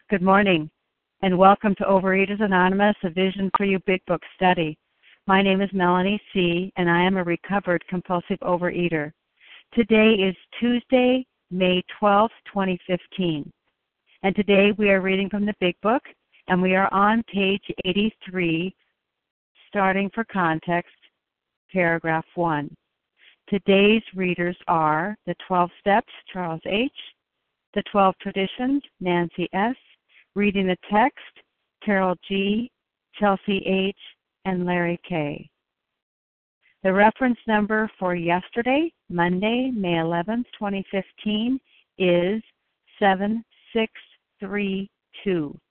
Good morning, and welcome to Overeaters Anonymous, a Vision for You Big Book study. My name is Melanie C., and I am a recovered compulsive overeater. Today is Tuesday, May 12, 2015, and today we are reading from the Big Book, and we are on page 83, starting for context, paragraph 1. Today's readers are the 12 Steps, Charles H., the 12 Traditions, Nancy S., Reading the Text, Carol G., Chelsea H., and Larry K. The reference number for yesterday, Monday, May 11th, 2015, is 7632.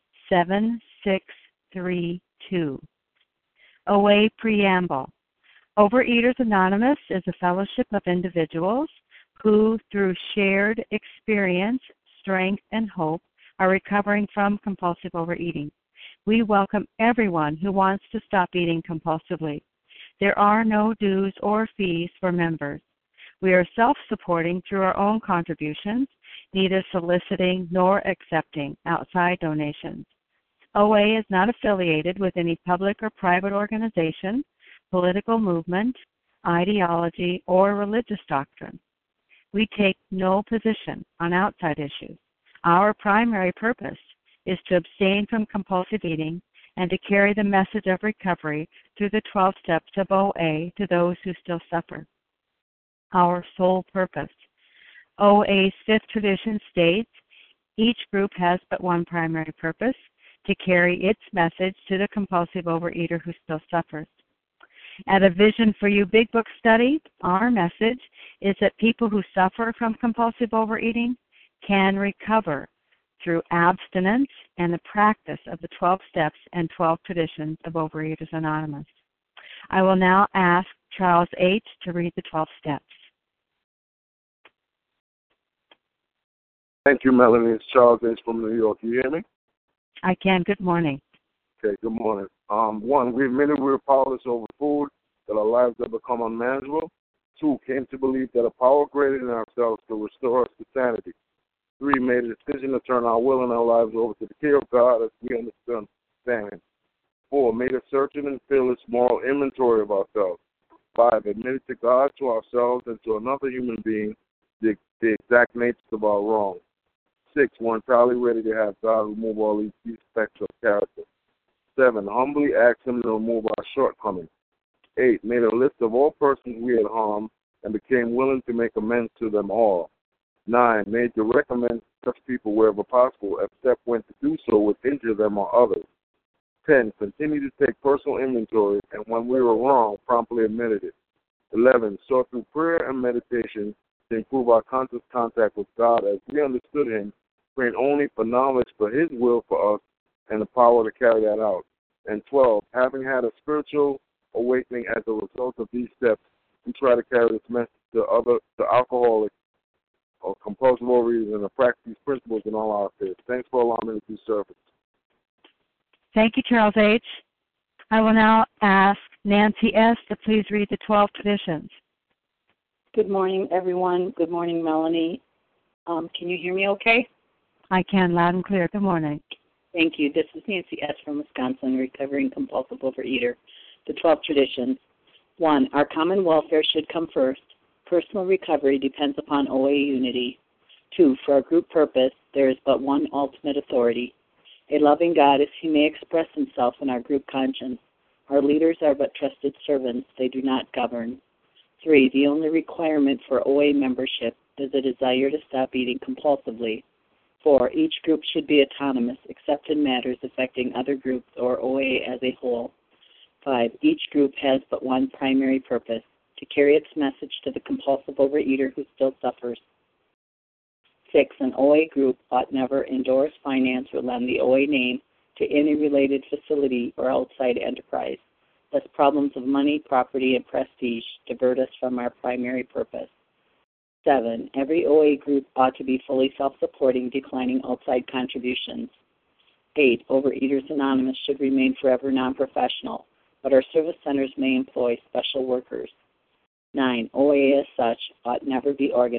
7632. OA Preamble. Overeaters Anonymous is a fellowship of individuals who, through shared experience, strength, and hope, are recovering from compulsive overeating. We welcome everyone who wants to stop eating compulsively. There are no dues or fees for members. We are self-supporting through our own contributions, neither soliciting nor accepting outside donations. OA is not affiliated with any public or private organization, political movement, ideology, or religious doctrine. We take no position on outside issues. Our primary purpose is to abstain from compulsive eating and to carry the message of recovery through the 12 steps of OA to those who still suffer. Our sole purpose. OA's fifth tradition states, each group has but one primary purpose, to carry its message to the compulsive overeater who still suffers. At a Vision for You Big Book study, our message is that people who suffer from compulsive overeating can recover through abstinence and the practice of the 12 steps and 12 traditions of Overeaters Anonymous. I will now ask Charles H. to read the 12 steps. Thank you, Melanie. It's Charles H. from New York. You hear me? I can. Good morning. Okay, good morning. One, we admitted we were powerless over food, that our lives have become unmanageable. 2, came to believe that a power greater than ourselves could restore us to sanity. 3, made a decision to turn our will and our lives over to the care of God as we understand. 4, made a searching and fearless moral inventory of ourselves. 5, admitted to God, to ourselves, and to another human being the exact nature of our wrong. 6, were entirely ready to have God remove all these defects of character. 7, humbly asked Him to remove our shortcomings. 8, made a list of all persons we had harmed and became willing to make amends to them all. 9, made to recommend such people wherever possible, except when to do so would injure them or others. 10, continued to take personal inventory, and when we were wrong, promptly admitted it. 11, sought through prayer and meditation to improve our conscious contact with God as we understood Him, praying only for knowledge for His will for us and the power to carry that out. And 12, having had a spiritual awakening as a result of these steps, we try to carry this message to alcoholics or compulsive overeaters and to practice these principles in all our affairs. Thanks for allowing me to do service. Thank you, Charles H. I will now ask Nancy S. to please read the 12 traditions. Good morning, everyone. Good morning, Melanie. Can you hear me okay? I can, loud and clear. Good morning. Thank you. This is Nancy S. from Wisconsin, recovering compulsive overeater. The 12 traditions. 1, our common welfare should come first. Personal recovery depends upon OA unity. 2, for our group purpose, there is but one ultimate authority. A loving God, as He may express Himself in our group conscience. Our leaders are but trusted servants. They do not govern. 3, the only requirement for OA membership is a desire to stop eating compulsively. 4, each group should be autonomous, except in matters affecting other groups or OA as a whole. 5, each group has but one primary purpose, to carry its message to the compulsive overeater who still suffers. 6, an OA group ought never endorse, finance, or lend the OA name to any related facility or outside enterprise, lest problems of money, property, and prestige divert us from our primary purpose. 7, every OA group ought to be fully self-supporting, declining outside contributions. 8, Overeaters Anonymous should remain forever non-professional, but our service centers may employ special workers. 9, OA as such ought never be organized.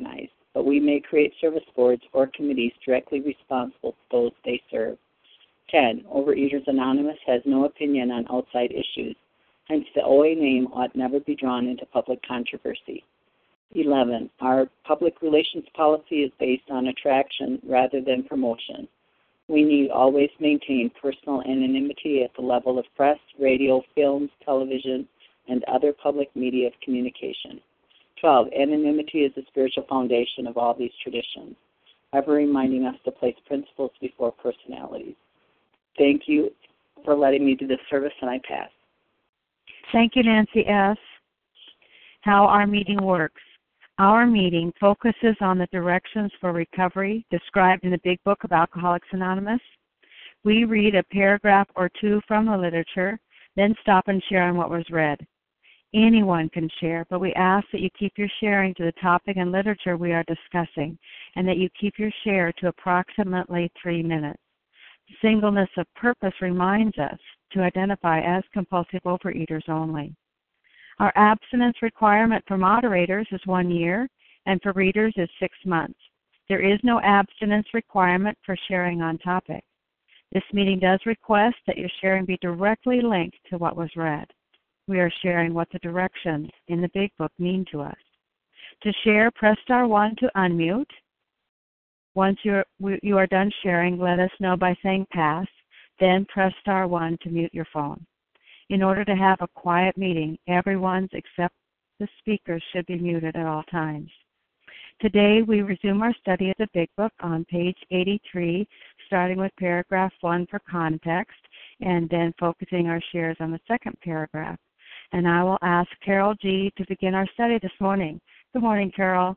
but we may create service boards or committees directly responsible for those they serve. 10. Overeaters Anonymous has no opinion on outside issues. Hence, the OA name ought never be drawn into public controversy. 11. Our public relations policy is based on attraction rather than promotion. We need always maintain personal anonymity at the level of press, radio, films, television, and other public media of communication. 12. Anonymity is the spiritual foundation of all these traditions, ever reminding us to place principles before personalities. Thank you for letting me do this service, and I pass. Thank you, Nancy S. How our meeting works. Our meeting focuses on the directions for recovery described in the Big Book of Alcoholics Anonymous. We read a paragraph or two from the literature, then stop and share on what was read. Anyone can share, but we ask that you keep your sharing to the topic and literature we are discussing, and that you keep your share to approximately 3 minutes. Singleness of purpose reminds us to identify as compulsive overeaters only. Our abstinence requirement for moderators is 1 year, and for readers is 6 months. There is no abstinence requirement for sharing on topic. This meeting does request that your sharing be directly linked to what was read. We are sharing what the directions in the Big Book mean to us. To share, press star 1 to unmute. Once you are done sharing, let us know by saying pass, then press star 1 to mute your phone. In order to have a quiet meeting, everyone's except the speakers should be muted at all times. Today, we resume our study of the Big Book on page 83, starting with paragraph 1 for context, and then focusing our shares on the second paragraph. And I will ask Carol G. to begin our study this morning. Good morning, Carol.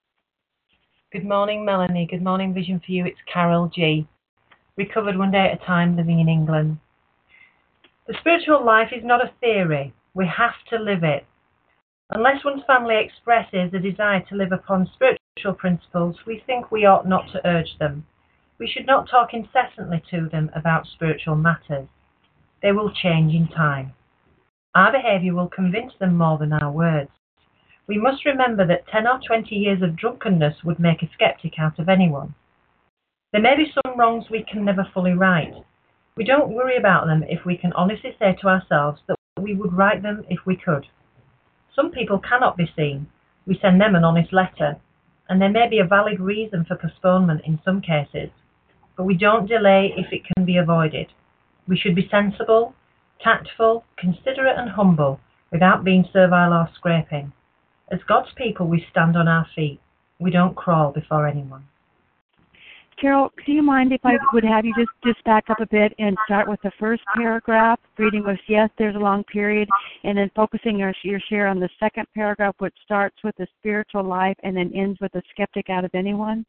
Good morning, Melanie. Good morning, Vision for You. It's Carol G. Recovered one day at a time, living in England. The spiritual life is not a theory. We have to live it. Unless one's family expresses a desire to live upon spiritual principles, we think we ought not to urge them. We should not talk incessantly to them about spiritual matters. They will change in time. Our behaviour will convince them more than our words. We must remember that 10 or 20 years of drunkenness would make a skeptic out of anyone. There may be some wrongs we can never fully right. We don't worry about them if we can honestly say to ourselves that we would right them if we could. Some people cannot be seen. We send them an honest letter, and there may be a valid reason for postponement in some cases, but we don't delay if it can be avoided. We should be sensible, tactful, considerate and humble, without being servile or scraping. As God's people, we stand on our feet. We don't crawl before anyone. Carol, do you mind if I would have you just back up a bit and start with the first paragraph, reading with yes, there's a long period, and then focusing your share on the second paragraph, which starts with the spiritual life and then ends with a skeptic out of anyone?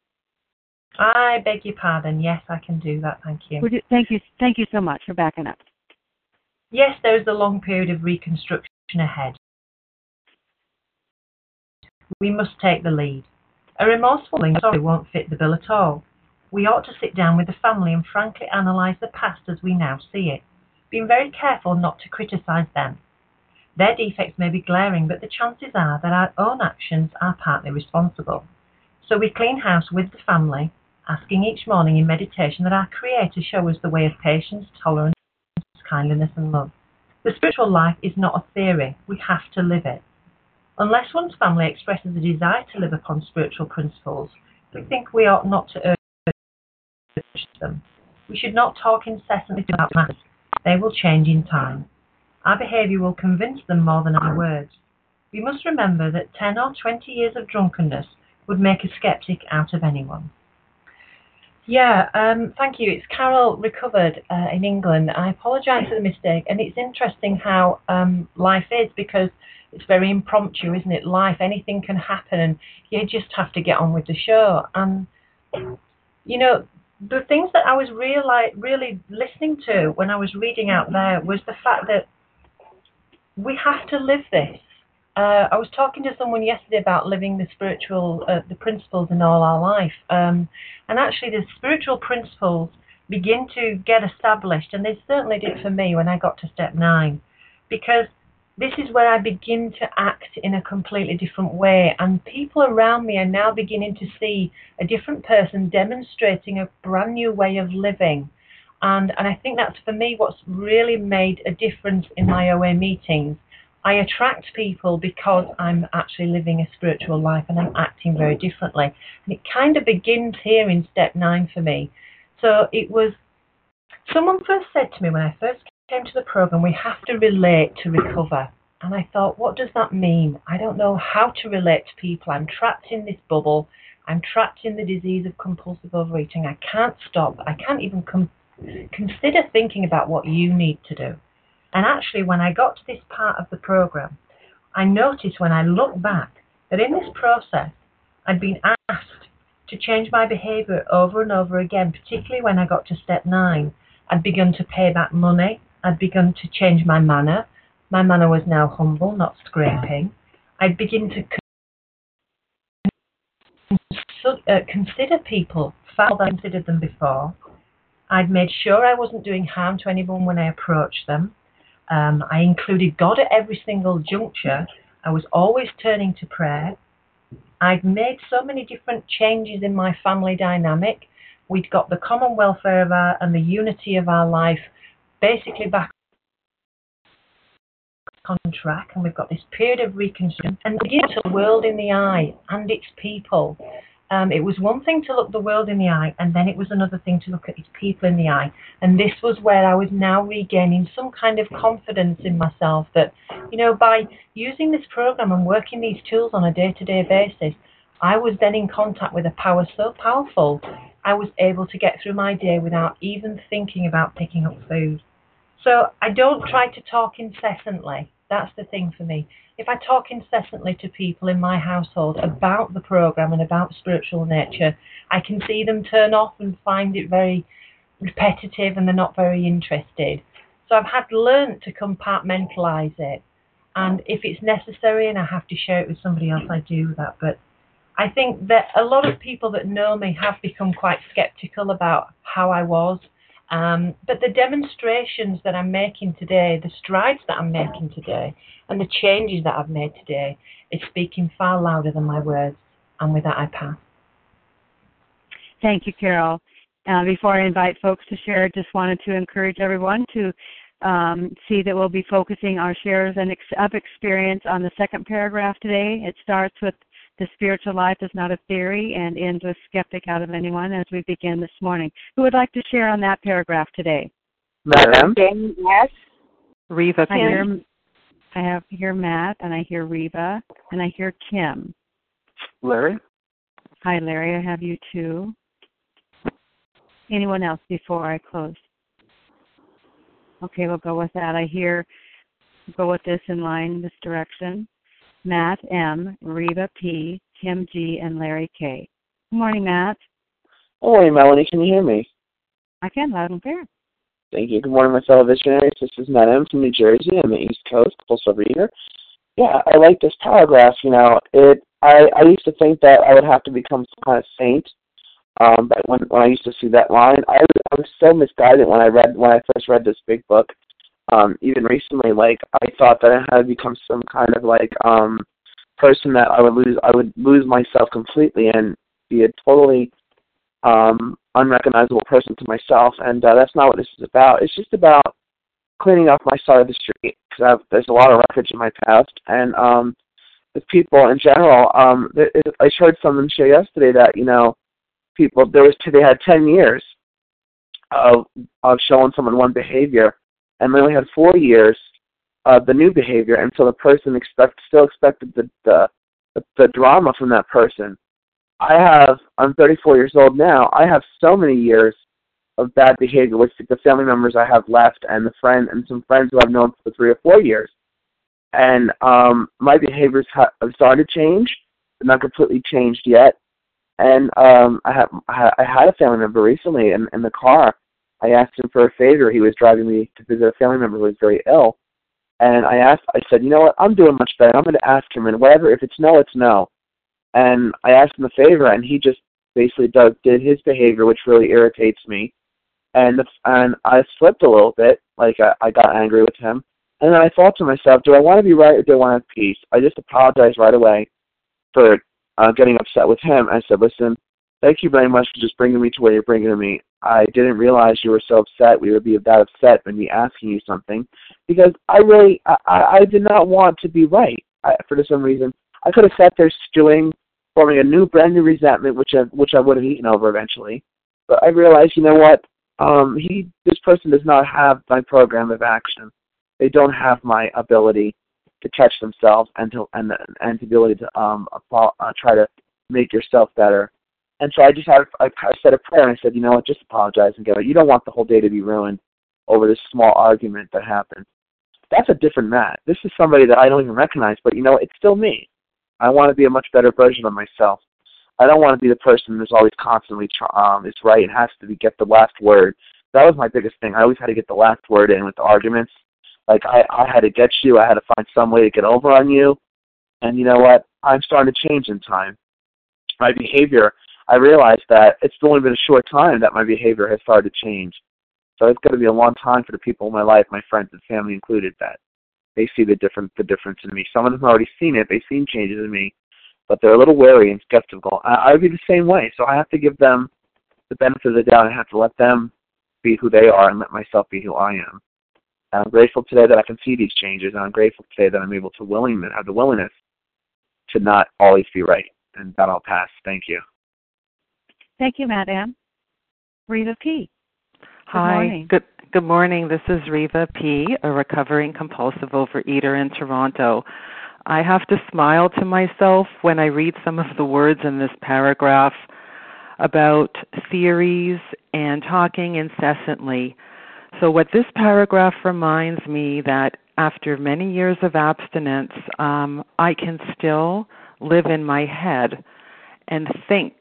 I beg your pardon. Yes, I can do that. Thank you. Thank you so much for backing up. Yes, there is a long period of reconstruction ahead. We must take the lead. A remorseful story won't fit the bill at all. We ought to sit down with the family and frankly analyse the past as we now see it, being very careful not to criticise them. Their defects may be glaring, but the chances are that our own actions are partly responsible. So we clean house with the family, asking each morning in meditation that our Creator show us the way of patience, tolerance, kindliness and love. The spiritual life is not a theory. We have to live it. Unless one's family expresses a desire to live upon spiritual principles, we think we ought not to urge them. We should not talk incessantly about matters. They will change in time. Our behaviour will convince them more than our words. We must remember that 10 or 20 years of drunkenness would make a skeptic out of anyone. Thank you. It's Carol, recovered in England. I apologise for the mistake, and it's interesting how life is, because it's very impromptu, isn't it? Life, anything can happen, and you just have to get on with the show. And, you know, the things that I was really listening to when I was reading out there was the fact that we have to live this. I was talking to someone yesterday about living the spiritual, the principles in all our life. And actually the spiritual principles begin to get established, and they certainly did for me when I got to step 9. Because this is where I begin to act in a completely different way, and people around me are now beginning to see a different person demonstrating a brand new way of living. And I think that's, for me, what's really made a difference in my OA meetings. I attract people because I'm actually living a spiritual life and I'm acting very differently. And it kind of begins here in step 9 for me. So it was, someone first said to me when I first came to the program, we have to relate to recover. And I thought, what does that mean? I don't know how to relate to people. I'm trapped in this bubble. I'm trapped in the disease of compulsive overeating. I can't stop. I can't even consider thinking about what you need to do. And actually, when I got to this part of the program, I noticed when I look back that in this process, I'd been asked to change my behavior over and over again, particularly when I got to step 9. I'd begun to pay back money. I'd begun to change my manner. My manner was now humble, not scraping. I'd begin to consider people far more than I considered them before. I'd made sure I wasn't doing harm to anyone when I approached them. I included God at every single juncture. I was always turning to prayer. I'd made so many different changes in my family dynamic. We'd got the common welfare of and the unity of our life basically back on track, and we've got this period of reconstruction and begin to look the world in the eye and its people. It was one thing to look the world in the eye, and then it was another thing to look at its people in the eye. And this was where I was now regaining some kind of confidence in myself that, by using this program and working these tools on a day-to-day basis, I was then in contact with a power so powerful, I was able to get through my day without even thinking about picking up food. So I don't try to talk incessantly. That's the thing for me. If I talk incessantly to people in my household about the program and about spiritual nature, I can see them turn off and find it very repetitive and they're not very interested. So I've had learned to compartmentalize it. And if it's necessary and I have to share it with somebody else, I do that. But I think that a lot of people that know me have become quite skeptical about how I was. But the demonstrations that I'm making today, the strides that I'm making today, and the changes that I've made today, is speaking far louder than my words. And with that, I pass. Thank you, Carol. Before I invite folks to share, just wanted to encourage everyone to see that we'll be focusing our shares of experience on the second paragraph today. It starts with the spiritual life is not a theory and ends with skeptic out of anyone as we begin this morning. Who would like to share on that paragraph today? Madam? Yes. Reva. I have here Matt, and I hear Reva, and I hear Kim. Larry? Hi, Larry. I have you too. Anyone else before I close? Okay, we'll go with that. We'll go with this in line, this direction. Matt M., Reva P., Kim G., and Larry K. Good morning, Matt. Good morning, Melanie. Can you hear me? I can, loud and clear. Thank you. Good morning, my fellow visionaries. This is Matt M. from New Jersey. I'm the East Coast, compulsive reader. Yeah, I like this paragraph. I used to think that I would have to become some kind of saint. But when I used to see that line, I was so misguided when I first read this big book. Even recently, I thought that I had to become some kind of person that I would lose myself completely and be a totally unrecognizable person to myself, and that's not what this is about. It's just about cleaning up my side of the street, because there's a lot of wreckage in my past, and with people in general. I heard someone share yesterday that they had 10 years of showing someone one behavior, and they only had 4 years of the new behavior, and so the person still expected the drama from that person. I'm 34 years old now. I have so many years of bad behavior with the family members I have left and some friends who I've known for 3 or 4 years. And my behaviors have started to change, but not completely changed yet. And I had a family member recently in the car. I asked him for a favor. He was driving me to visit a family member who was very ill. And I said, you know what, I'm doing much better. I'm going to ask him, and whatever, if it's no, it's no. And I asked him a favor, and he just basically did his behavior, which really irritates me. And I slipped a little bit, I got angry with him. And then I thought to myself, do I want to be right or do I want to have peace? I just apologized right away for getting upset with him. I said, listen, thank you very much for just bringing me to where you're bringing me. I didn't realize you were so upset. We would be that upset when me asking you something, because I did not want to be right for some reason. I could have sat there stewing, forming a brand new resentment, which I would have eaten over eventually. But I realized, you know what? This person does not have my program of action. They don't have my ability to catch themselves and the ability to try to make yourself better. And so I said a prayer and I said, you know what, just apologize and get it. You don't want the whole day to be ruined over this small argument that happened. That's a different Matt. This is somebody that I don't even recognize, but you know, it's still me. I want to be a much better version of myself. I don't want to be the person who's always constantly is right and has to get the last word. That was my biggest thing. I always had to get the last word in with the arguments. Like I had to get you. I had to find some way to get over on you. And you know what? I'm starting to change in time. My behavior, I realized that it's only been a short time that my behavior has started to change. So it's going to be a long time for the people in my life, my friends and family included, that they see the difference in me. Some of them have already seen it. They've seen changes in me, but they're a little wary and skeptical. I would be the same way. So I have to give them the benefit of the doubt. I have to let them be who they are and let myself be who I am. And I'm grateful today that I can see these changes, and I'm grateful today that I'm able to have the willingness to not always be right. And that I'll pass. Thank you. Thank you, Madam. Reva P. Hi. Good morning. This is Reva P., a recovering compulsive overeater in Toronto. I have to smile to myself when I read some of the words in this paragraph about theories and talking incessantly. So what this paragraph reminds me that after many years of abstinence, I can still live in my head and think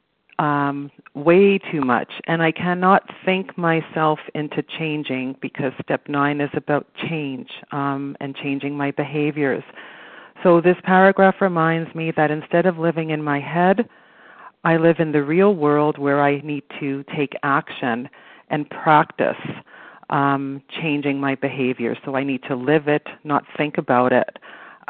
way too much. And I cannot think myself into changing, because step 9 is about change and changing my behaviors. So this paragraph reminds me that instead of living in my head, I live in the real world where I need to take action and practice changing my behavior. So I need to live it, not think about it.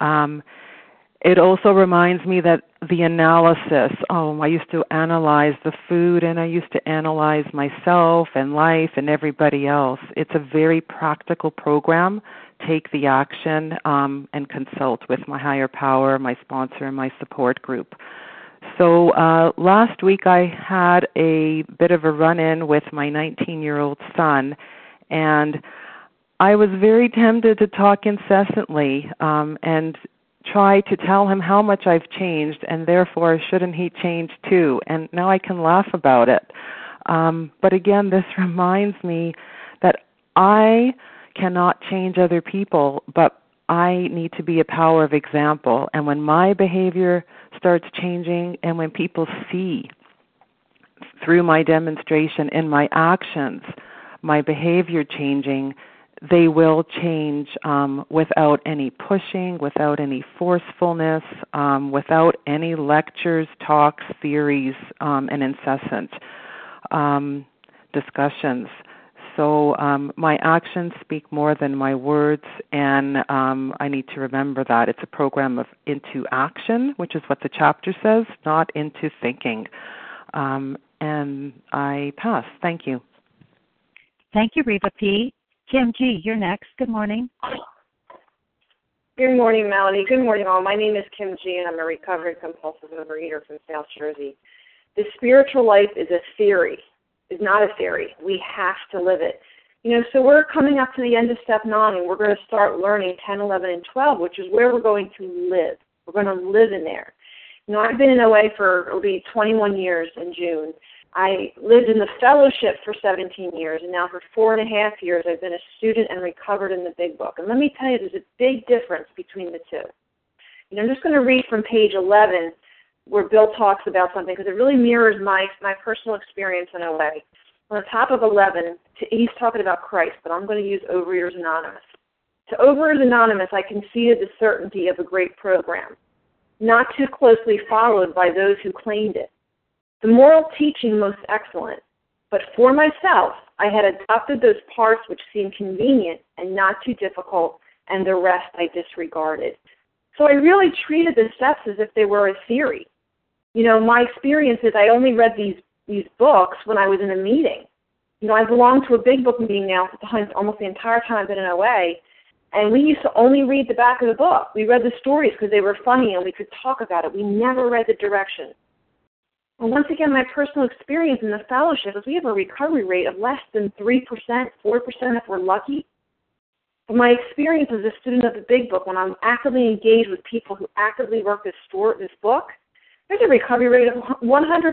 It also reminds me that the analysis, I used to analyze the food and I used to analyze myself and life and everybody else. It's a very practical program. Take the action and consult with my higher power, my sponsor, and my support group. So last week I had a bit of a run-in with my 19-year-old son, and I was very tempted to talk incessantly and try to tell him how much I've changed, and therefore shouldn't he change too. And now I can laugh about it. But again, this reminds me that I cannot change other people, but I need to be a power of example. And when my behavior starts changing, and when people see through my demonstration in my actions, my behavior changing, they will change without any pushing, without any forcefulness, without any lectures, talks, theories, and incessant discussions. So my actions speak more than my words, and I need to remember that. It's a program of into action, which is what the chapter says, not into thinking. And I pass. Thank you. Thank you, Reva P. Kim G., you're next. Good morning. Good morning, Melanie. Good morning, all. My name is Kim G., and I'm a recovering compulsive overeater from South Jersey. The spiritual life is a theory. Is not a theory. We have to live it. So we're coming up to the end of step 9, and we're going to start learning 10, 11, and 12, which is where we're going to live. We're going to live in there. I've been in OA it'll be 21 years in June. I lived in the fellowship for 17 years, and now for 4.5 years I've been a student and recovered in the Big Book. And let me tell you, there's a big difference between the two. I'm just going to read from page 11 where Bill talks about something, because it really mirrors my personal experience in OA. On the top of 11, he's talking about Christ, but I'm going to use Overeaters Anonymous. To Overeaters Anonymous, I conceded the certainty of a great program, not too closely followed by those who claimed it. The moral teaching most excellent, but for myself, I had adopted those parts which seemed convenient and not too difficult and the rest I disregarded. So I really treated the steps as if they were a theory. You know, my experience is I only read these books when I was in a meeting. You know, I belong to a big book meeting now for almost the entire time I've been in OA, and we used to only read the back of the book. We read the stories because they were funny and we could talk about it. We never read the directions. And once again, my personal experience in the fellowship is we have a recovery rate of less than 3%, 4% if we're lucky. But my experience as a student of the big book, when I'm actively engaged with people who actively work this book, there's a recovery rate of 100%.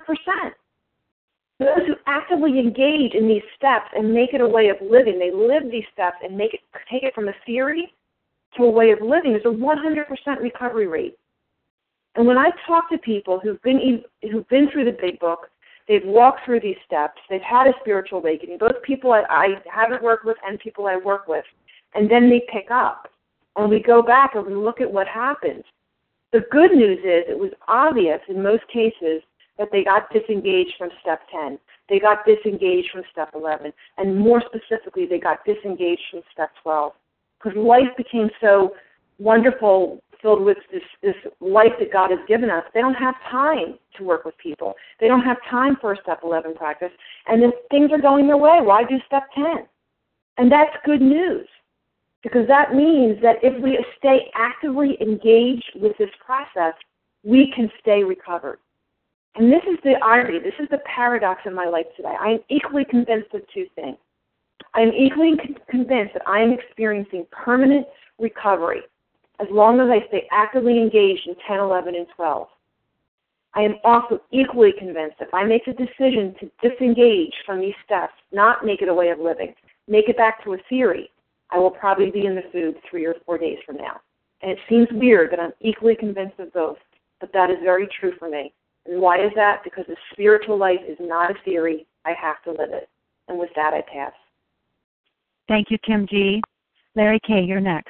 Those who actively engage in these steps and make it a way of living, they live these steps and take it from a theory to a way of living, there's a 100% recovery rate. And when I talk to people who've been through the big book, they've walked through these steps, they've had a spiritual awakening, both people I haven't worked with and people I work with, and then they pick up. And we go back and we look at what happens. The good news is it was obvious in most cases that they got disengaged from step 10. They got disengaged from step 11. And more specifically, they got disengaged from step 12. Because life became so wonderful, filled with this life that God has given us. They don't have time to work with people. They don't have time for a step 11 practice. And then things are going their way. Why do step 10? And that's good news. Because that means that if we stay actively engaged with this process, we can stay recovered. And this is the irony, this is the paradox in my life today. I am equally convinced of two things. I am equally convinced that I am experiencing permanent recovery as long as I stay actively engaged in 10, 11, and 12. I am also equally convinced that if I make a decision to disengage from these steps, not make it a way of living, make it back to a theory, I will probably be in the food 3 or 4 days from now. And it seems weird that I'm equally convinced of both, but that is very true for me. And why is that? Because the spiritual life is not a theory. I have to live it. And with that, I pass. Thank you, Kim G. Larry K., you're next.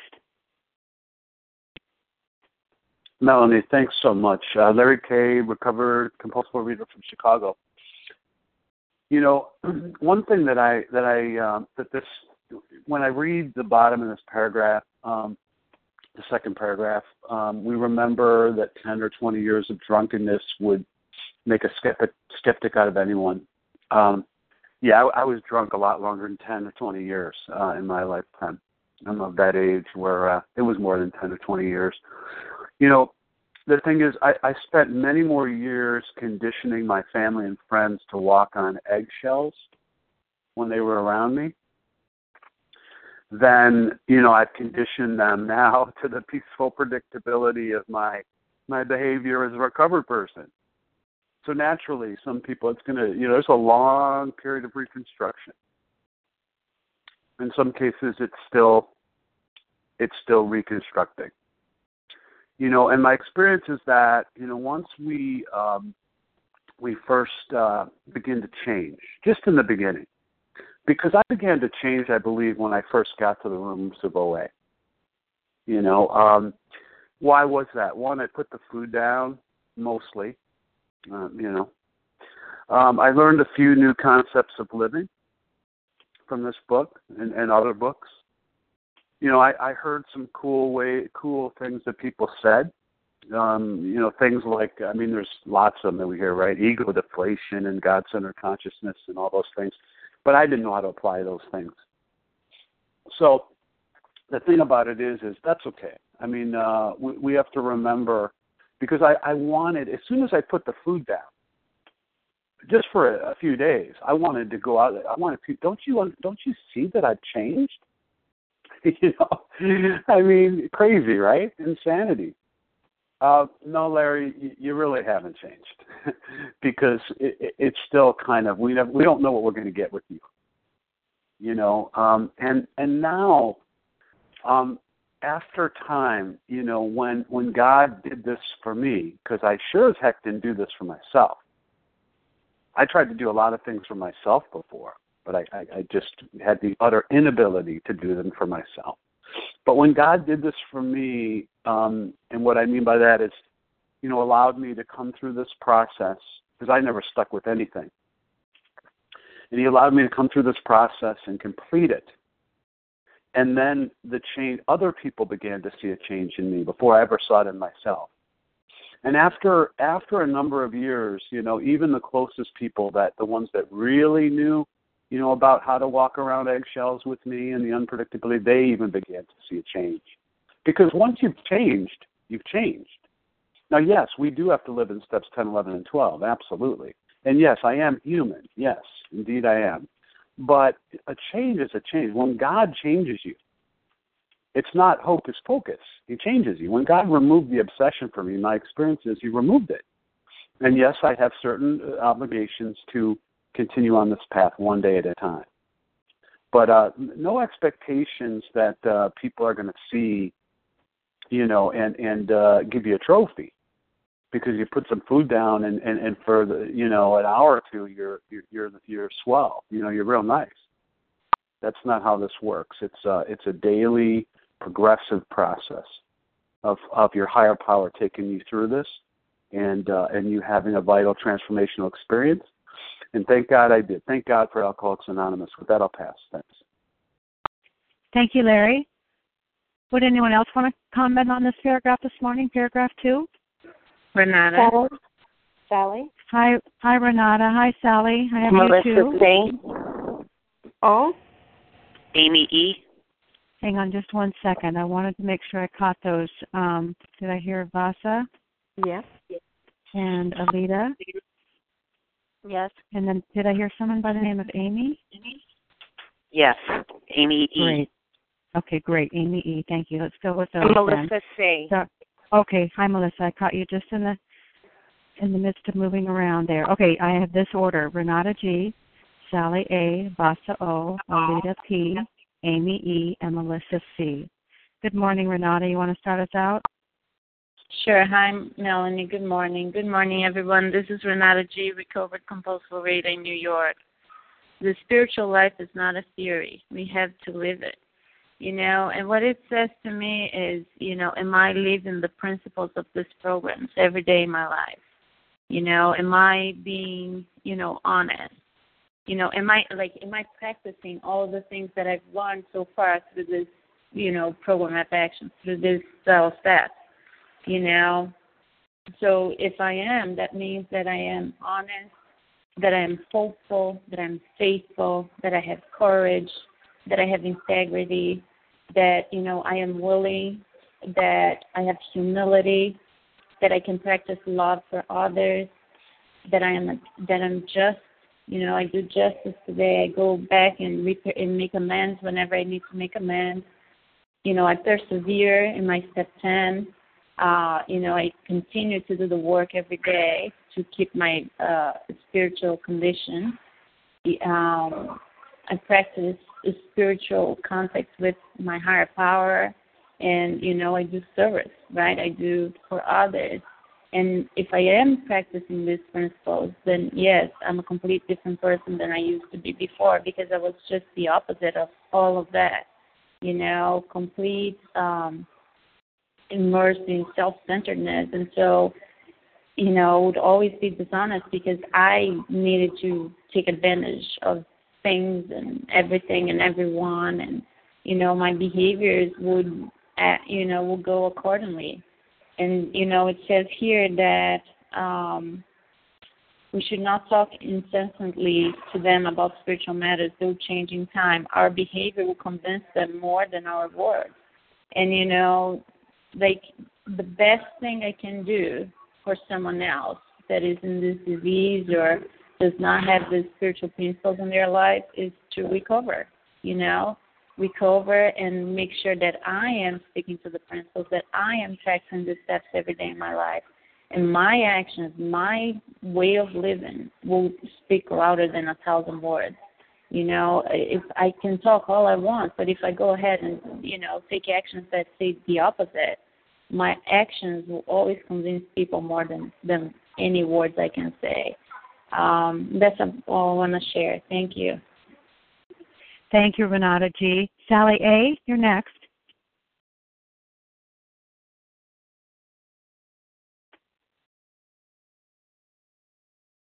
Melanie, thanks so much. Larry K., recovered compulsive reader from Chicago. You know, one thing when I read the bottom of this paragraph, the second paragraph, we remember that 10 or 20 years of drunkenness would make a skeptic out of anyone. I was drunk a lot longer than 10 or 20 years in my lifetime. I'm of that age where it was more than 10 or 20 years. You know, the thing is, I spent many more years conditioning my family and friends to walk on eggshells when they were around me than, you know, I've conditioned them now to the peaceful predictability of my behavior as a recovered person. So naturally, some people, it's going to, you know, there's a long period of reconstruction. In some cases, it's still reconstructing. You know, and my experience is that, you know, once we first begin to change, just in the beginning, because I began to change, I believe, when I first got to the rooms of OA. You know, why was that? One, I put the food down, mostly. You know, I learned a few new concepts of living from this book and other books. You know, I heard some cool things that people said. You know, things like, I mean, there's lots of them that we hear, right? Ego deflation and God-centered consciousness and all those things. But I didn't know how to apply those things. So the thing about it is that's okay. I mean, we have to remember, because I wanted, as soon as I put the food down, just for a few days, I wanted to go out. I wanted to, don't you see that I've changed? You know, I mean, crazy, right? Insanity. No, Larry, you really haven't changed because it's still kind of, we don't know what we're going to get with you. You know, and now, after time, you know, when God did this for me, because I sure as heck didn't do this for myself. I tried to do a lot of things for myself before, but I just had the utter inability to do them for myself. But when God did this for me, and what I mean by that is, you know, allowed me to come through this process, because I never stuck with anything. And he allowed me to come through this process and complete it. And then the change, other people began to see a change in me before I ever saw it in myself. And after a number of years, even the closest people, the ones that really knew, about how to walk around eggshells with me and the unpredictability, they even began to see a change. Because once you've changed, you've changed. Now, yes, we do have to live in steps 10, 11, and 12, absolutely. And yes, I am human. Yes, indeed I am. But a change is a change. When God changes you, it's not hocus pocus. He changes you. When God removed the obsession from me, my experience is He removed it. And yes, I have certain obligations to continue on this path one day at a time. But no expectations that people are going to see, and give you a trophy because you put some food down and for an hour or two you're swell. You're real nice. That's not how this works. It's a daily progressive process of your higher power taking you through this and you having a vital transformational experience. And thank God I did. Thank God for Alcoholics Anonymous. With that, I'll pass. Thanks. Thank you, Larry. Would anyone else want to comment on this paragraph this morning, paragraph 2? Renata. Sally. Hi, Renata. Hi, Sally. I have Melissa you too. C. Oh. Amy E. Hang on just one second. I wanted to make sure I caught those. Did I hear Vasa? Yes. And Alita? Yes. And then did I hear someone by the name of Amy? Yes. Amy E. Great. Okay, great. Amy E. Thank you. Let's go with those. Melissa C. So, okay. Hi, Melissa. I caught you just in the midst of moving around there. Okay, I have this order: Renata G, Sally A, Vasa O, Alita P, Amy E, and Melissa C. Good morning, Renata. You want to start us out? Sure. Hi, Melanie. Good morning. Good morning, everyone. This is Renata G., recovered compulsive reader in New York. The spiritual life is not a theory. We have to live it. And what it says to me is, am I living the principles of this program every day in my life? Am I being, honest? Am I practicing all the things that I've learned so far through this, program of action, through this 12 steps? So if I am, that means that I am honest, that I am hopeful, that I'm faithful, that I have courage, that I have integrity, that, I am willing, that I have humility, that I can practice love for others, that I'm just, I do justice today. I go back and make amends whenever I need to make amends. I persevere in my step 10. I continue to do the work every day to keep my spiritual condition. I practice spiritual contact with my higher power, and, I do service, right? I do for others. And if I am practicing these principles, then, yes, I'm a completely different person than I used to be before because I was just the opposite of all of that, complete immersed in self-centeredness. And so, I would always be dishonest because I needed to take advantage of things and everything and everyone. And, my behaviors would go accordingly. And, it says here that we should not talk incessantly to them about spiritual matters. They'll change in time. Our behavior will convince them more than our words. And, the best thing I can do for someone else that is in this disease or does not have the spiritual principles in their life is to recover, recover and make sure that I am sticking to the principles, that I am practicing the steps every day in my life. And my actions, my way of living will speak louder than 1,000 words. If I can talk all I want, but if I go ahead and, take actions that say the opposite, my actions will always convince people more than any words I can say. That's all I want to share. Thank you. Thank you, Renata G. Sally A., you're next.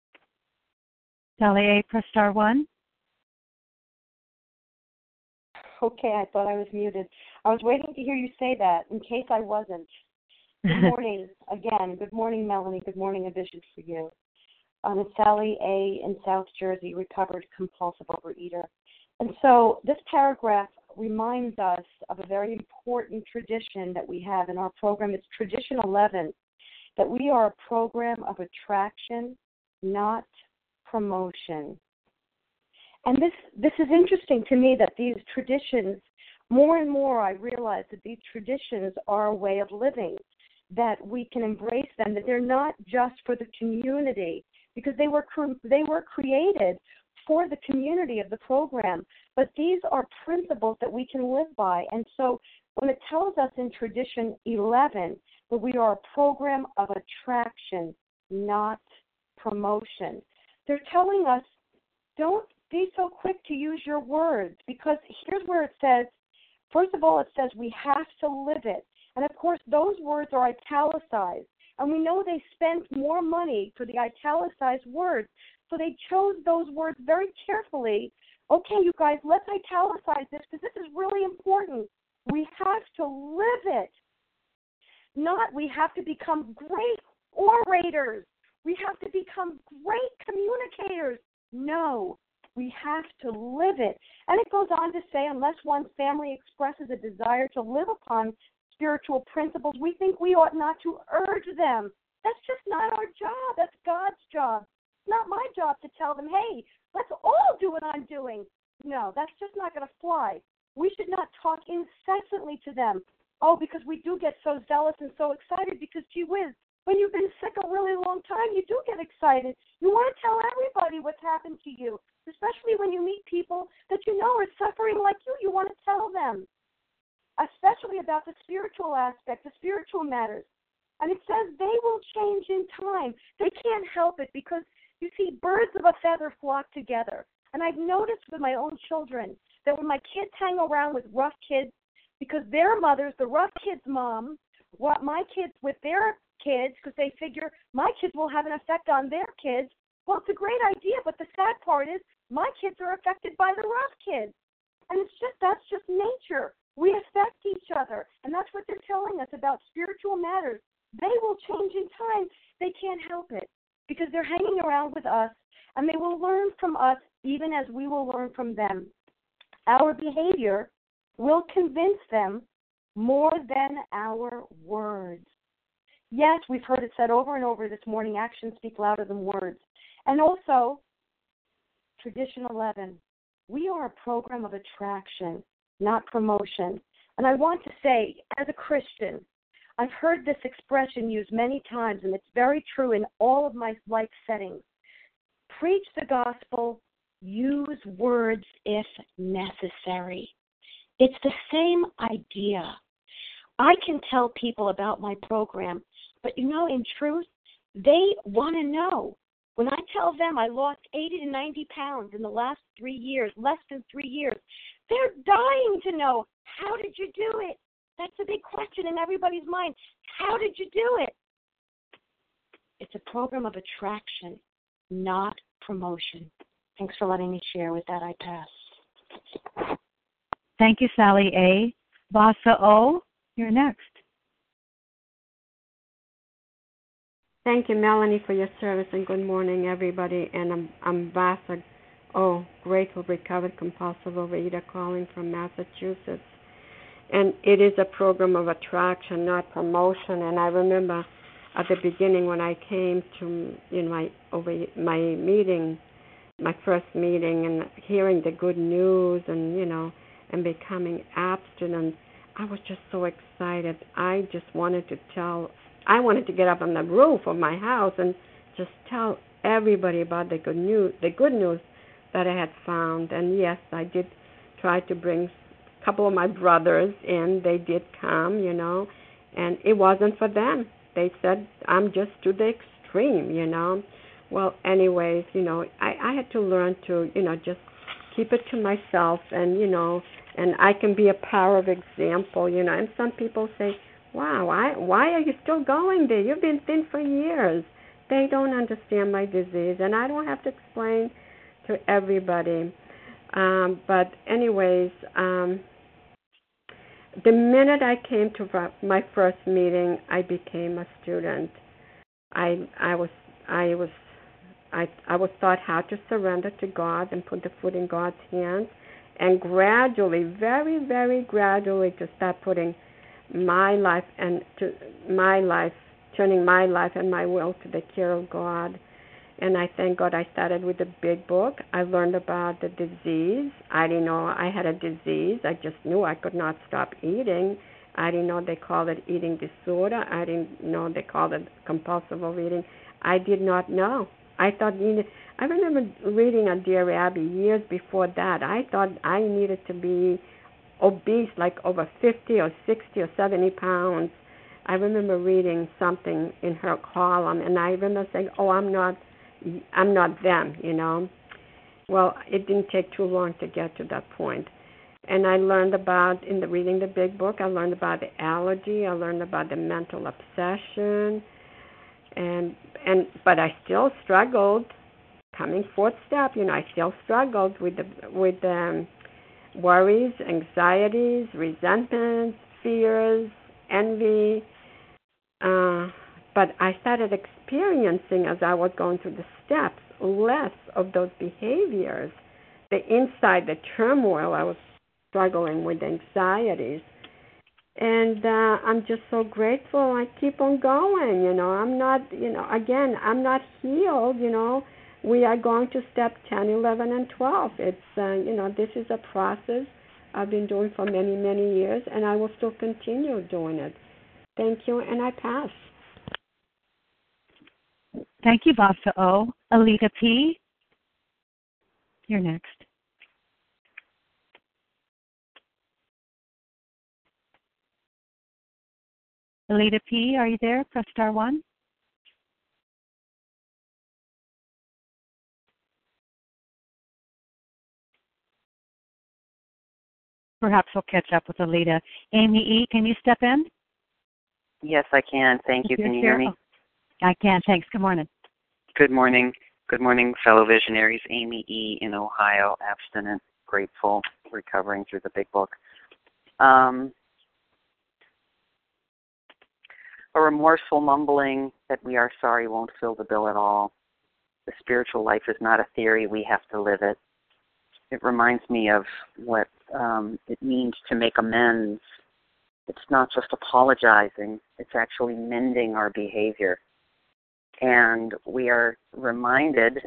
Sally A., press star 1. Okay, I thought I was muted. I was waiting to hear you say that in case I wasn't. Good morning again. Good morning, Melanie. Good morning, A Vision for You. It's Sally A. in South Jersey, recovered compulsive overeater. And so this paragraph reminds us of a very important tradition that we have in our program. It's Tradition 11, that we are a program of attraction, not promotion. And this is interesting to me, that these traditions, more and more I realize that these traditions are a way of living, that we can embrace them, that they're not just for the community, because they were created for the community of the program, but these are principles that we can live by. And so when it tells us in Tradition 11 that we are a program of attraction, not promotion, they're telling us, don't be so quick to use your words, because here's where it says, first of all, it says we have to live it. And, of course, those words are italicized. And we know they spent more money for the italicized words, so they chose those words very carefully. Okay, you guys, let's italicize this, because this is really important. We have to live it. Not we have to become great orators. We have to become great communicators. No, we have to live it. And it goes on to say, unless one's family expresses a desire to live upon spiritual principles, we think we ought not to urge them. That's just not our job. That's God's job. It's not my job to tell them, hey, let's all do what I'm doing. No, that's just not going to fly. We should not talk incessantly to them. Oh, because we do get so zealous and so excited, because, gee whiz, when you've been sick a really long time, you do get excited. You want to tell everybody what's happened to you, especially when you meet people that you know are suffering like you. You want to tell them, especially about the spiritual aspect, the spiritual matters. And it says they will change in time. They can't help it, because, you see, birds of a feather flock together. And I've noticed with my own children that when my kids hang around with rough kids, because their mothers, the rough kids' mom, want my kids with their kids, because they figure my kids will have an effect on their kids. Well, it's a great idea, but the sad part is my kids are affected by the rough kids. And that's just nature. We affect each other, and that's what they're telling us about spiritual matters. They will change in time. They can't help it, because they're hanging around with us, and they will learn from us even as we will learn from them. Our behavior will convince them more than our words. Yes, we've heard it said over and over this morning, actions speak louder than words. And also, Tradition 11, we are a program of attraction, not promotion. And I want to say, as a Christian, I've heard this expression used many times, and it's very true in all of my life settings. Preach the gospel, use words if necessary. It's the same idea. I can tell people about my program, but in truth, they want to know. When I tell them I lost 80 to 90 pounds in the last 3 years, less than 3 years, they're dying to know, how did you do it? That's a big question in everybody's mind. How did you do it? It's a program of attraction, not promotion. Thanks for letting me share. With that, I pass. Thank you, Sally A. Vasa O., you're next. Thank you, Melanie, for your service, and good morning, everybody. And I'm Vasa O., grateful, recovered, compulsive overeater, calling from Massachusetts. And it is a program of attraction, not promotion. And I remember at the beginning when I came to my meeting, my first meeting, and hearing the good news, and and becoming abstinent, I was just so excited. I wanted to get up on the roof of my house and just tell everybody about the good news that I had found. And yes, I did try to bring a couple of my brothers in. They did come, and it wasn't for them. They said, I'm just to the extreme, Well, anyways, I had to learn to, just keep it to myself, and, and I can be a power of example, and some people say, wow, why are you still going there? You've been thin for years. They don't understand my disease, and I don't have to explain to everybody. But anyways, the minute I came to my first meeting, I became a student. I was taught how to surrender to God and put the foot in God's hands, and gradually, very, very gradually, to start putting turning my life and my will to the care of God. And I thank God I started with the big book. I learned about the disease. I didn't know I had a disease. I just knew I could not stop eating. I didn't know they called it eating disorder. I didn't know they called it compulsive overeating. I did not know. I remember reading a Dear Abby years before that. I thought I needed to be obese, like over 50 or 60 or 70 pounds. I remember reading something in her column, and I remember saying, "Oh, I'm not them," you know. Well, it didn't take too long to get to that point. And I learned about, reading the big book, I learned about the allergy, I learned about the mental obsession, but I still struggled. Coming fourth step, I still struggled with worries, anxieties, resentments, fears, envy. But I started experiencing, as I was going through the steps, less of those behaviors. The turmoil, I was struggling with anxieties. And I'm just so grateful. I keep on going, I'm not, again, I'm not healed, We are going to step 10, 11, and 12. It's, this is a process I've been doing for many, many years, and I will still continue doing it. Thank you, and I pass. Thank you, Bhavsa O. Alita P., you're next. Alita P., are you there? Press star 1. Perhaps we'll catch up with Alita. Amy E., can you step in? Yes, I can. Thank you. Can you hear me? I can. Thanks. Good morning. Good morning. Good morning, fellow visionaries. Amy E. in Ohio, abstinent, grateful, recovering through the big book. A remorseful mumbling that we are sorry won't fill the bill at all. The spiritual life is not a theory. We have to live it. It reminds me of what it means to make amends. It's not just apologizing. It's actually mending our behavior. And we are reminded,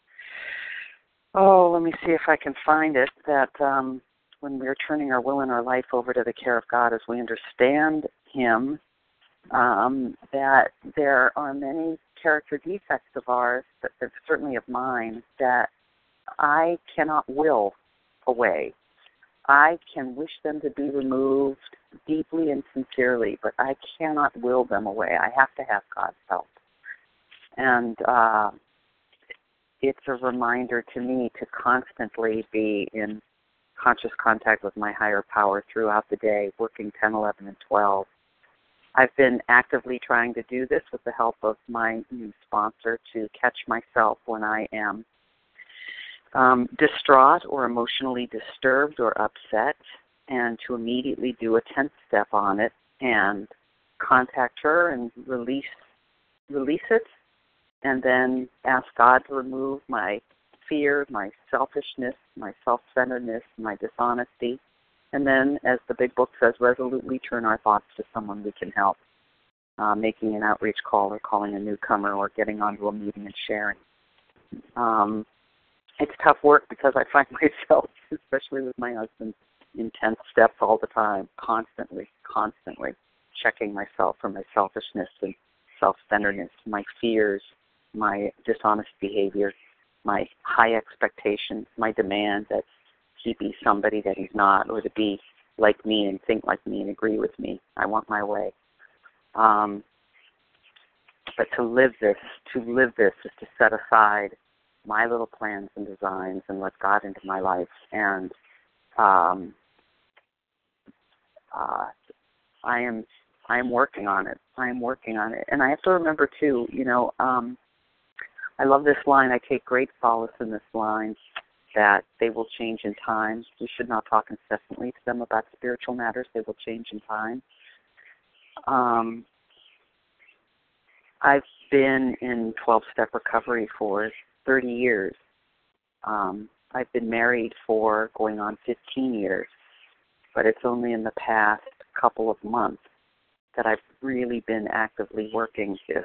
let me see if I can find it, that when we're turning our will and our life over to the care of God as we understand Him, that there are many character defects of ours, certainly of mine, that I cannot will away. I can wish them to be removed deeply and sincerely, but I cannot will them away. I have to have God's help. And it's a reminder to me to constantly be in conscious contact with my higher power throughout the day, working 10, 11, and 12. I've been actively trying to do this with the help of my new sponsor to catch myself when I am distraught or emotionally disturbed or upset, and to immediately do a 10th step on it and contact her and release it, and then ask God to remove my fear, my selfishness, my self-centeredness, my dishonesty, and then, as the big book says, resolutely turn our thoughts to someone we can help, making an outreach call or calling a newcomer or getting onto a meeting and sharing. It's tough work because I find myself, especially with my husband, in 10th steps all the time, constantly checking myself for my selfishness and self-centeredness, my fears, my dishonest behavior, my high expectations, my demand that he be somebody that he's not, or to be like me and think like me and agree with me. I want my way. But to live this is to set aside my little plans and designs and let God into my life. And I am working on it. And I have to remember too, I love this line. I take great solace in this line, that they will change in time. We should not talk incessantly to them about spiritual matters. They will change in time. I've been in 12-step recovery for 30 years. I've been married for going on 15 years, but it's only in the past couple of months that I've really been actively working this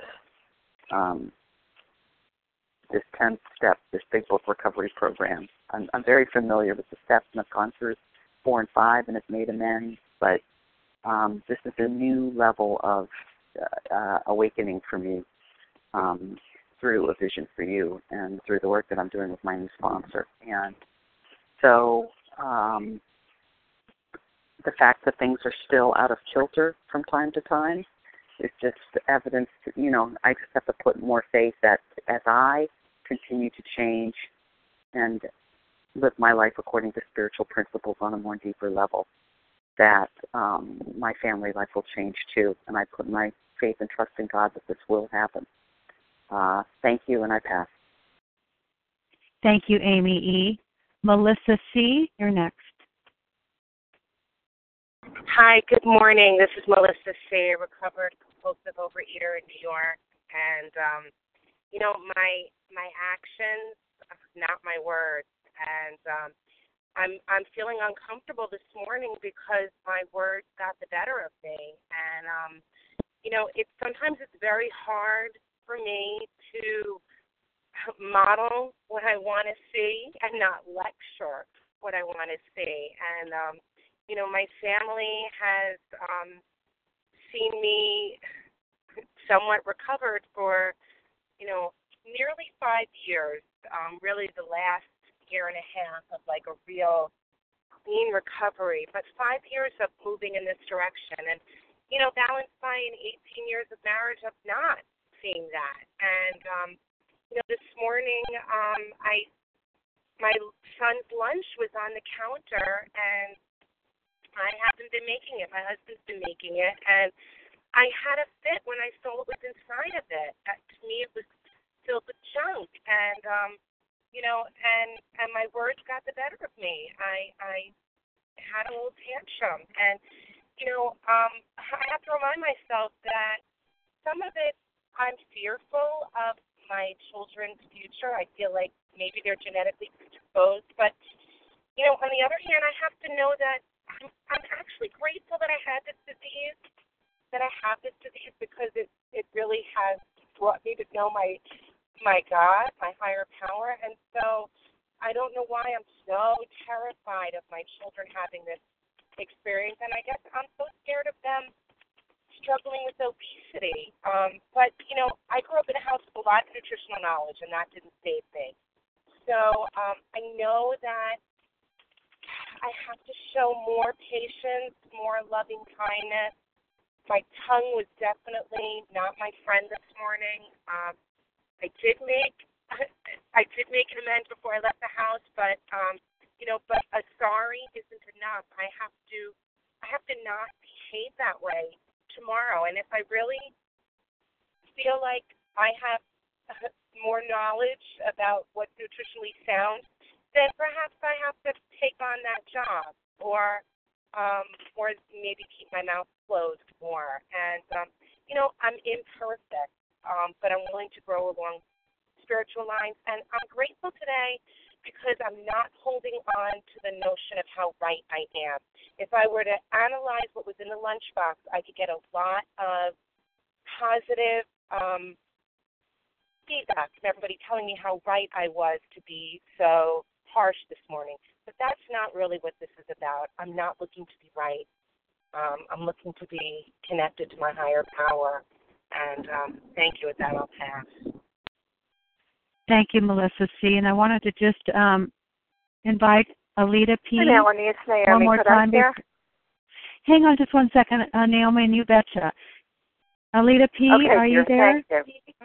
10-step, this Big Book recovery program. I'm very familiar with the steps, and I've gone through 4 and 5 and have made amends, but this is a new level of awakening for me through A Vision for You and through the work that I'm doing with my new sponsor. And so the fact that things are still out of kilter from time to time is just evidence, I just have to put more faith that as I continue to change and live my life according to spiritual principles on a more deeper level, that my family life will change too. And I put my faith and trust in God that this will happen. Thank you, and I pass. Thank you, Amy E. Melissa C., you're next. Hi, good morning. This is Melissa C., recovered compulsive overeater in New York. And, my actions, not my words. And I'm feeling uncomfortable this morning because my words got the better of me. And, sometimes it's very hard for me to model what I want to see and not lecture what I want to see. And, my family has seen me somewhat recovered for, nearly 5 years, really the last year and a half of like a real clean recovery, but 5 years of moving in this direction. And, balanced by an 18 years of marriage of not seeing that. And, this morning, my son's lunch was on the counter, and I haven't been making it. My husband's been making it, and I had a fit when I saw what was inside of it. To me, it was filled with junk, and and my words got the better of me. I had a little tantrum, and I have to remind myself that some of it, I'm fearful of my children's future. I feel like maybe they're genetically predisposed, but on the other hand, I have to know that I'm actually grateful that I had this disease, that I have this disease, because it really has brought me to know my God, my higher power. And so I don't know why I'm so terrified of my children having this experience. And I guess I'm so scared of them struggling with obesity. But, I grew up in a house with a lot of nutritional knowledge, and that didn't save me. So I know that I have to show more patience, more loving kindness. My tongue was definitely not my friend this morning. I did make an amends before I left the house, but but a sorry isn't enough. I have to not behave that way tomorrow. And if I really feel like I have more knowledge about what's nutritionally sound, then perhaps I have to take on that job, or maybe keep my mouth closed more. And I'm imperfect, but I'm willing to grow along spiritual lines. And I'm grateful today because I'm not holding on to the notion of how right I am. If I were to analyze what was in the lunchbox, I could get a lot of positive feedback from everybody telling me how right I was to be so harsh this morning. But that's not really what this is about. I'm not looking to be right. I'm looking to be connected to my higher power. And thank you. With that, I'll pass. Thank you, Melissa C. And I wanted to just invite Alita P. Hi, Melanie. It's Naomi. One more time. Hang on just one second, Naomi, and you betcha. Alita P., okay, are you there? Thank you.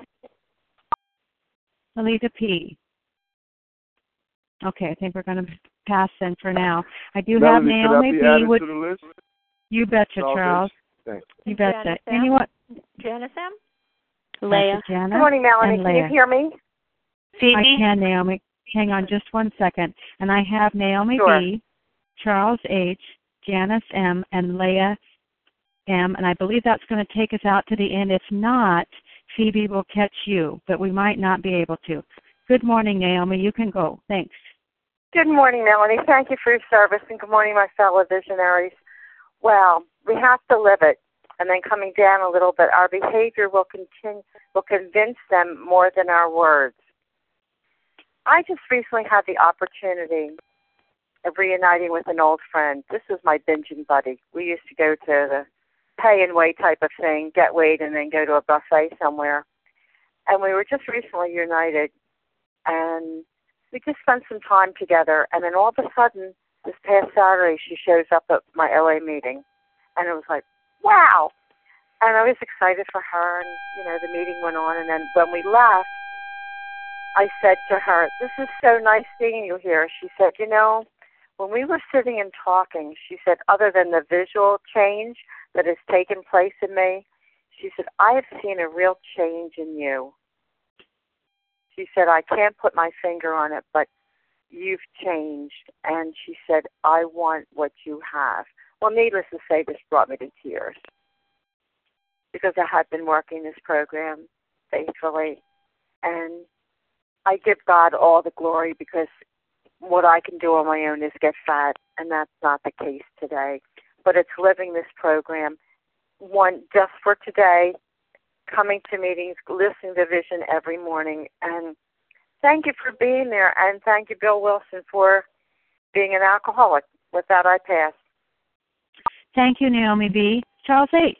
Alita P. Okay, I think we're going to pass then for now. I do have Naomi B. To the list? You betcha, Charles. Thanks. You betcha. Anyone? Janice M. Leah. Good morning, Melanie. Can you hear me? Phoebe? I can, Naomi. hang on just one second. And I have Naomi Sure. B., Charles H., Janice M., and Leah M., and I believe that's going to take us out to the end. If not, Phoebe will catch you, but we might not be able to. Good morning, Naomi. You can go. Thanks. Good morning, Melanie. Thank you for your service, and good morning, my fellow visionaries. Well, we have to live it, and then coming down a little bit, our behavior will convince them more than our words. I just recently had the opportunity of reuniting with an old friend. This is my binging buddy. We used to go to the pay and wait type of thing, get weighed, and then go to a buffet somewhere. And we were just recently united, and we just spent some time together. And then all of a sudden, this past Saturday, she shows up at my OA meeting, and it was like, wow! And I was excited for her, and, the meeting went on. And then when we left, I said to her, this is so nice seeing you here. She said, when we were sitting and talking, she said, other than the visual change that has taken place in me, she said, I have seen a real change in you. She said, I can't put my finger on it, but you've changed. And she said, I want what you have. Well, needless to say, this brought me to tears because I had been working this program faithfully. And I give God all the glory because what I can do on my own is get fat, and that's not the case today. But it's living this program, one just for today, coming to meetings, listening to Vision every morning. And thank you for being there, and thank you, Bill Wilson, for being an alcoholic. With that, I pass. Thank you, Naomi B. Charles H.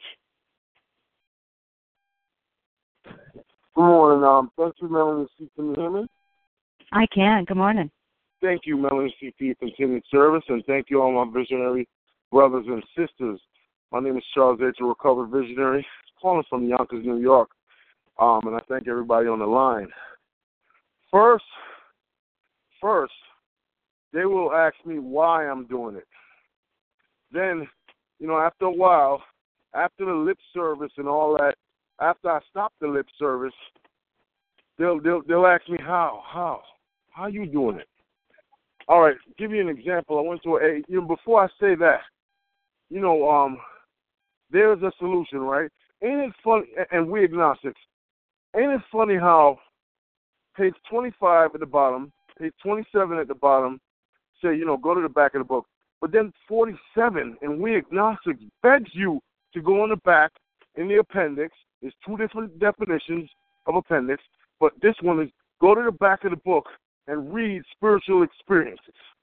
Good morning. Thank you, Melanie C. Can you hear me? I can. Good morning. Thank you, Melanie C. for your continued service, and thank you all my visionary brothers and sisters. My name is Charles H., a recovered visionary, calling from Yonkers, New York, and I thank everybody on the line. First, they will ask me why I'm doing it. Then, after a while, after the lip service and all that, after I stop the lip service, they'll ask me how you doing it. All right, give you an example. I went to before I say that, there's a solution, right? Ain't it funny? And we agnostics, ain't it funny how page 25 at the bottom, page 27 at the bottom, say, go to the back of the book. But then 47, and we agnostics begs you to go on the back in the appendix. There's two different definitions of appendix, but this one is go to the back of the book and read spiritual experiences.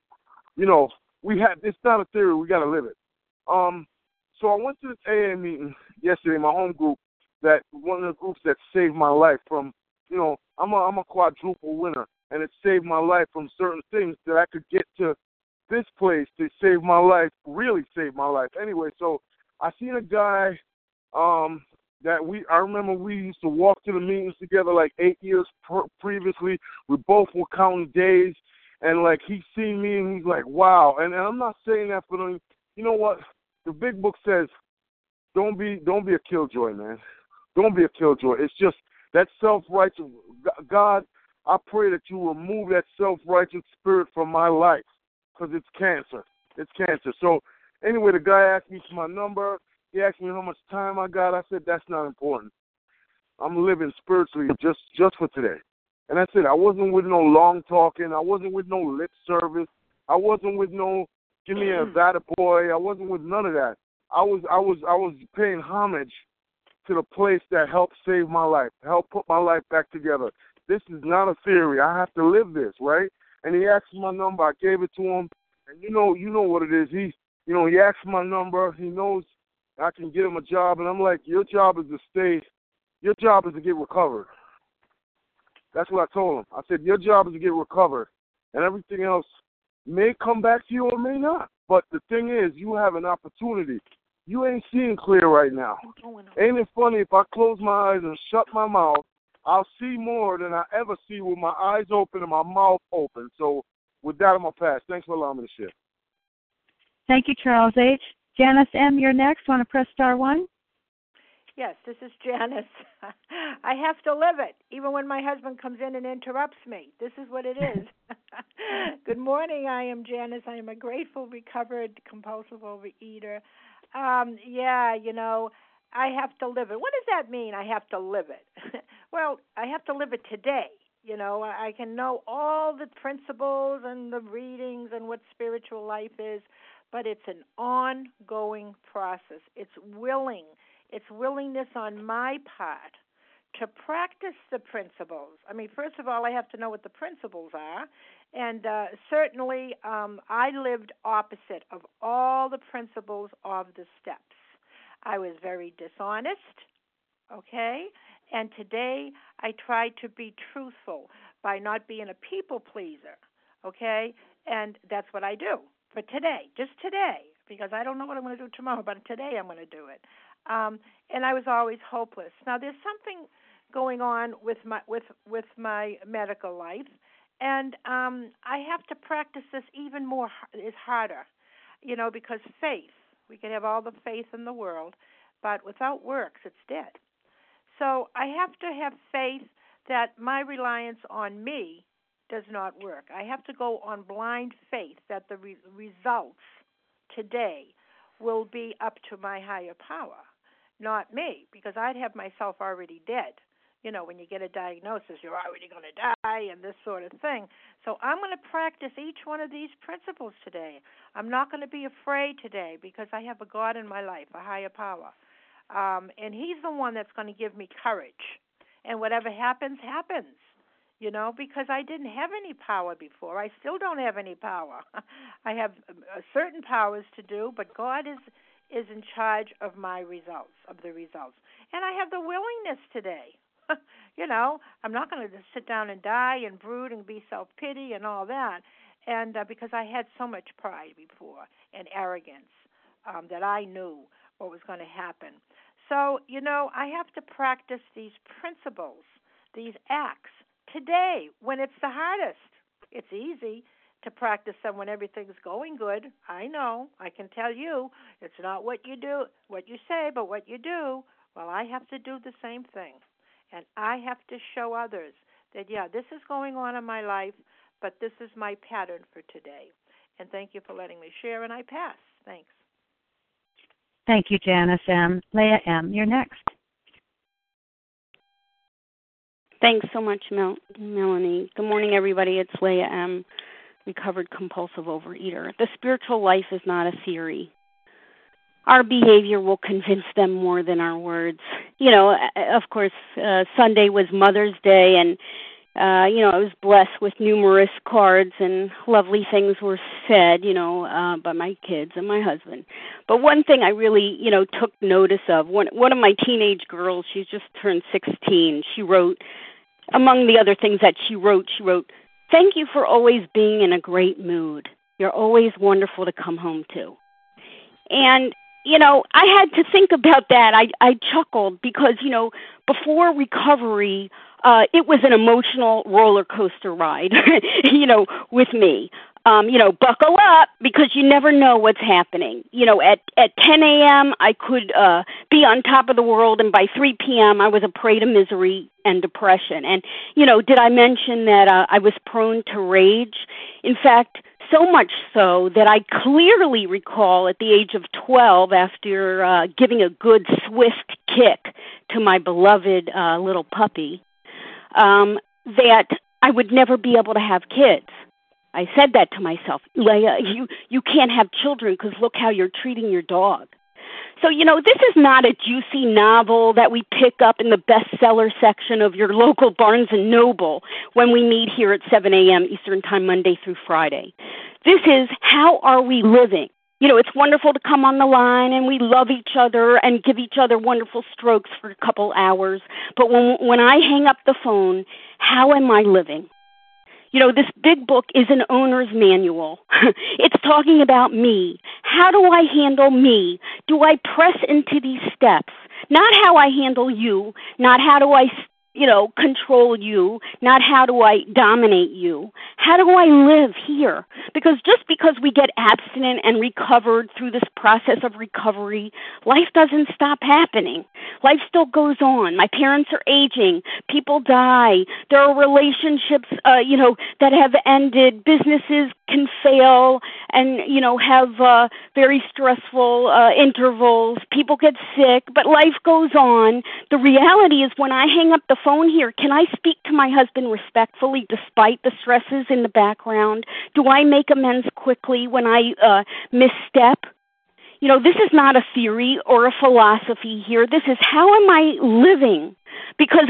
It's not a theory, we got to live it. So I went to this AA meeting yesterday, my home group, that one of the groups that saved my life from, I'm a quadruple winner, and it saved my life from certain things that I could get to this place to save my life, really save my life. Anyway, so I seen a guy I remember we used to walk to the meetings together like 8 years previously. We both were counting days, and he seen me and he's like, wow. And I'm not saying that for them. You know what? The big book says, don't be a killjoy, man. Don't be a killjoy. It's just that self-righteous. God, I pray that you remove that self-righteous spirit from my life because it's cancer. It's cancer. So anyway, the guy asked me for my number. He asked me how much time I got. I said, that's not important. I'm living spiritually just for today. And that's it. I wasn't with no long talking. I wasn't with no lip service. I wasn't with no give me a that boy. I wasn't with none of that. I was paying homage to the place that helped save my life, helped put my life back together. This is not a theory. I have to live this, right? And he asked my number. I gave it to him. And you know what it is. He asked my number. He knows I can get him a job, and I'm like, your job is to get recovered. That's what I told him. I said, your job is to get recovered, and everything else may come back to you or may not. But the thing is, you have an opportunity. You ain't seeing clear right now. Ain't it funny if I close my eyes and shut my mouth, I'll see more than I ever see with my eyes open and my mouth open. So with that, I'm going to pass. Thanks for allowing me to share. Thank you, Charles H. Janice M., you're next. Want to press star 1? Yes, this is Janice. I have to live it, even when my husband comes in and interrupts me. This is what it is. Good morning. I am Janice. I am a grateful, recovered, compulsive overeater. Yeah, I have to live it. What does that mean, I have to live it? Well, I have to live it today. I can know all the principles and the readings and what spiritual life is, but it's an ongoing process. It's willingness on my part to practice the principles. I mean, first of all, I have to know what the principles are, and certainly I lived opposite of all the principles of the steps. I was very dishonest, okay? And today I try to be truthful by not being a people pleaser, okay? And that's what I do for today, just today, because I don't know what I'm going to do tomorrow, but today I'm going to do it. And I was always hopeless. Now there's something going on with my medical life, and I have to practice this even more. It's harder, because faith. We can have all the faith in the world, but without works, it's dead. So I have to have faith that my reliance on me does not work. I have to go on blind faith that the results today will be up to my higher power, not me, because I'd have myself already dead. When you get a diagnosis, you're already going to die and this sort of thing. So I'm going to practice each one of these principles today. I'm not going to be afraid today because I have a God in my life, a higher power. And he's the one that's going to give me courage. And whatever happens, happens, because I didn't have any power before. I still don't have any power. I have certain powers to do, but God is in charge of the results. And I have the willingness today. I'm not going to just sit down and die and brood and be self-pity and all that, and because I had so much pride before and arrogance that I knew what was going to happen. So, I have to practice these principles, these acts, today when it's the hardest. It's easy to practice them when everything's going good. I know. I can tell you it's not what you say, but what you do. Well, I have to do the same thing. And I have to show others that, this is going on in my life, but this is my pattern for today. And thank you for letting me share, and I pass. Thanks. Thank you, Janice M. Leah M., you're next. Thanks so much, Melanie. Good morning, everybody. It's Leah M., recovered compulsive overeater. The spiritual life is not a theory. Our behavior will convince them more than our words. Of course, Sunday was Mother's Day, and, I was blessed with numerous cards and lovely things were said, by my kids and my husband. But one thing I really, took notice of, one of my teenage girls, she's just turned 16, she wrote, among the other things that she wrote, "Thank you for always being in a great mood. You're always wonderful to come home to." And I had to think about that. I chuckled because, before recovery, it was an emotional roller coaster ride, with me. Buckle up because you never know what's happening. At 10 a.m., I could be on top of the world, and by 3 p.m., I was a prey to misery and depression. And, did I mention that I was prone to rage? In fact, so much so that I clearly recall at the age of 12, after giving a good swift kick to my beloved little puppy, that I would never be able to have kids. I said that to myself, Leah, you can't have children because look how you're treating your dog. So, this is not a juicy novel that we pick up in the bestseller section of your local Barnes & Noble when we meet here at 7 a.m. Eastern Time, Monday through Friday. This is how are we living? It's wonderful to come on the line and we love each other and give each other wonderful strokes for a couple hours. But when I hang up the phone, how am I living? This big book is an owner's manual. It's talking about me. How do I handle me? Do I press into these steps? Not how I handle you, not how do I control you, not how do I dominate you. How do I live here? Because just because we get abstinent and recovered through this process of recovery, life doesn't stop happening. Life still goes on. My parents are aging. People die. There are relationships, that have ended. Businesses can fail and, have very stressful intervals. People get sick, but life goes on. The reality is when I hang up the phone here, can I speak to my husband respectfully despite the stresses in the background? Do I make amends quickly when I misstep? This is not a theory or a philosophy here. This is how am I living? Because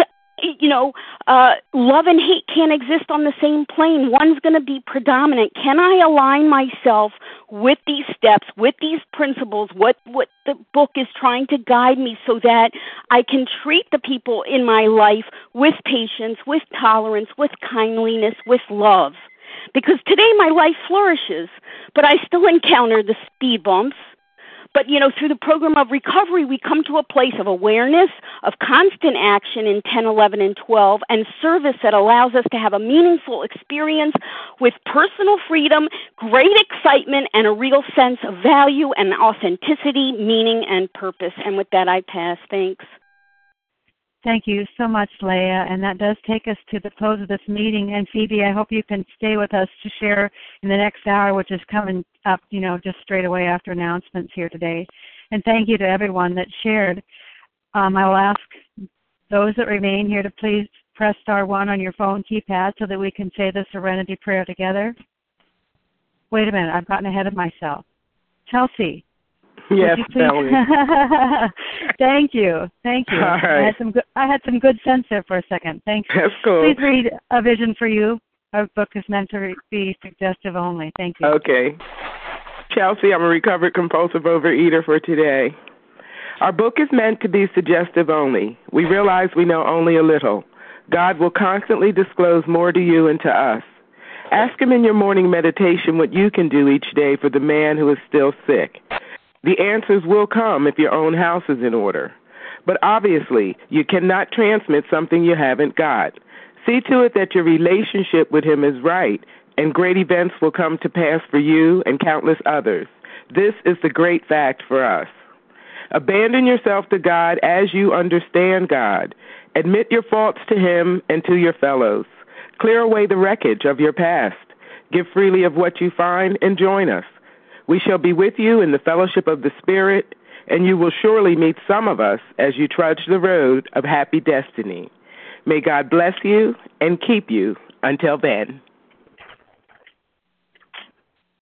love and hate can't exist on the same plane. One's going to be predominant. Can I align myself with these steps, with these principles, what the book is trying to guide me so that I can treat the people in my life with patience, with tolerance, with kindliness, with love? Because today my life flourishes, but I still encounter the speed bumps. But, through the program of recovery, we come to a place of awareness, of constant action in 10, 11, and 12, and service that allows us to have a meaningful experience with personal freedom, great excitement, and a real sense of value and authenticity, meaning, and purpose. And with that, I pass. Thanks. Thank you so much, Leah. And that does take us to the close of this meeting. And Phoebe, I hope you can stay with us to share in the next hour, which is coming up, just straight away after announcements here today. And thank you to everyone that shared. I will ask those that remain here to please press *1 on your phone keypad so that we can say the Serenity Prayer together. Wait a minute, I've gotten ahead of myself. Chelsea. Yes, Melanie. Thank you. All right. I had some good sense there for a second. Thank you. That's cool. Please read A Vision for You. Our book is meant to be suggestive only. Thank you. Okay. Chelsea, I'm a recovered compulsive overeater for today. Our book is meant to be suggestive only. We realize we know only a little. God will constantly disclose more to you and to us. Ask Him in your morning meditation what you can do each day for the man who is still sick. The answers will come if your own house is in order. But obviously, you cannot transmit something you haven't got. See to it that your relationship with Him is right, and great events will come to pass for you and countless others. This is the great fact for us. Abandon yourself to God as you understand God. Admit your faults to Him and to your fellows. Clear away the wreckage of your past. Give freely of what you find and join us. We shall be with you in the fellowship of the Spirit, and you will surely meet some of us as you trudge the road of happy destiny. May God bless you and keep you until then.